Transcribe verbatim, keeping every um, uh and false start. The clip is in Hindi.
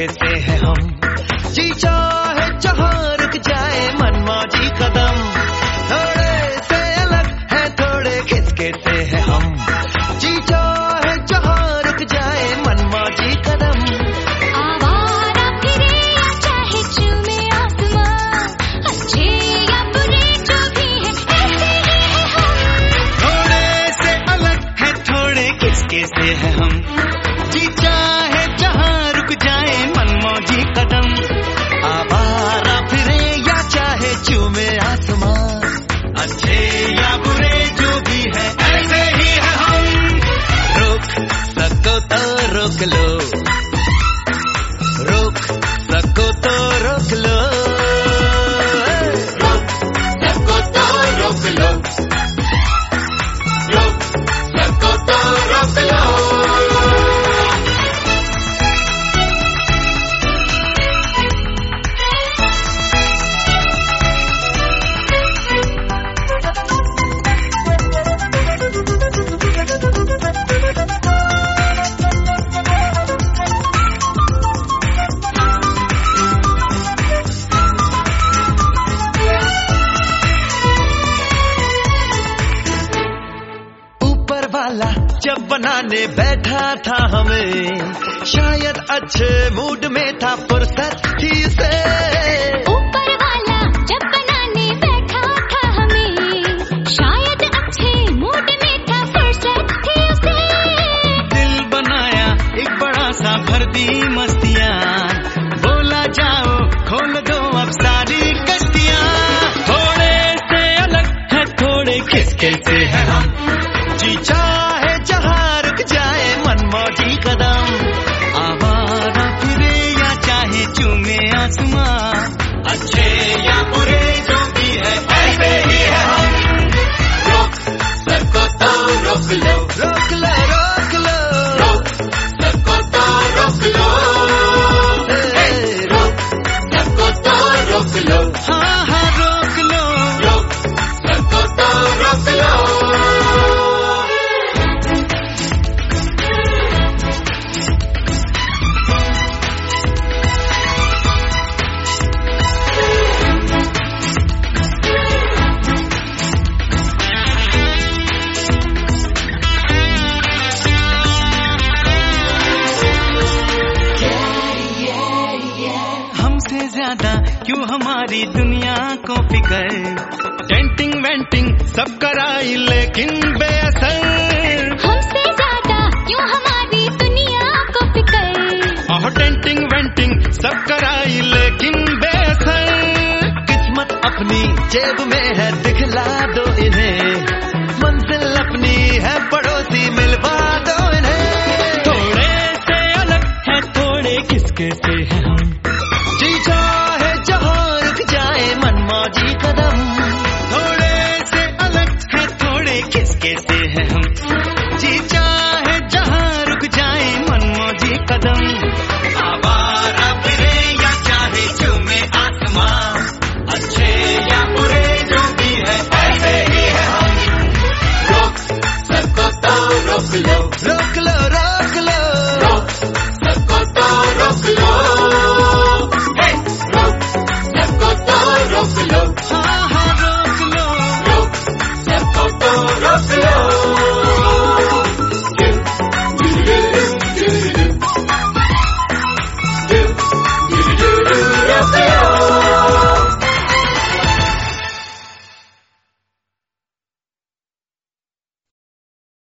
किसके से है हम, जी चाहे जहाँ रुक जाए मनमौजी कदम, थोड़े से अलग है थोड़े किसके से है हम, जी चाहे जहाँ रुक जाए मनमौजी कदम। आवारा फिरे या चाहे चूमे आसमां, अच्छे या बुरे जो भी है ऐसे ही है हम, थोड़े से अलग है थोड़े किसके से है हम, जी चाहे जहाँ रुक जाए मनमौजी कदम। आवारा फिरे या चाहे चूमे आसमां, अच्छे या बुरे जो भी है ऐसे ही है हम। रोक सको तो रोक लो, रोक सको तो रोक लो, रोक सको तो रोक लो, रोक सको तो रोक लो। जब बनाने बैठा था हमें, शायद अच्छे मूड में था, फुर्सत थी उसे। ऊपर वाला जब बनाने बैठा था हमें, शायद अच्छे मूड में था, फुर्सत थी उसे। दिल बनाया एक बड़ा सा, भर दी मस्तियाँ, बोला जाओ खोल दो अब सारी कश्तियाँ। थोड़े से अलग है थोड़े किसके से है हम, जी चाहे जहाँ रुक जाए मनमौजी कदम। आवारा फिरे या चाहे चूमे आसमां, अच्छे या बुरे जो भी है ऐसे ही है हम। रोक सको तो रोक लो, रोक लो रोक लो, रोक सको तो रोक लो, रोक सको तो रोक लो, हाँ हाँ रोक लो, रोक सको तो रोक लो। ज्यादा क्यों हमारी दुनिया को फिकर, टेंटिंग वेंटिंग सब कराई लेकिन बेअसर। हमसे ज्यादा क्यों हमारी दुनिया को फिकर, और टेंटिंग वेंटिंग सब कराई लेकिन बेअसर। किस्मत अपनी जेब में है दिखला दो इन्हें, मंजिल अपनी है पड़ोसी मिलवा दो इन्हें। थोड़े से अलग है थोड़े किसके से है हम, जी चाहे जहाँ रुक जाए मनमौजी कदम। थोड़े से अलग है थोड़े किसके से है हम, जी चाहे जहाँ रुक जाए मनमौजी कदम।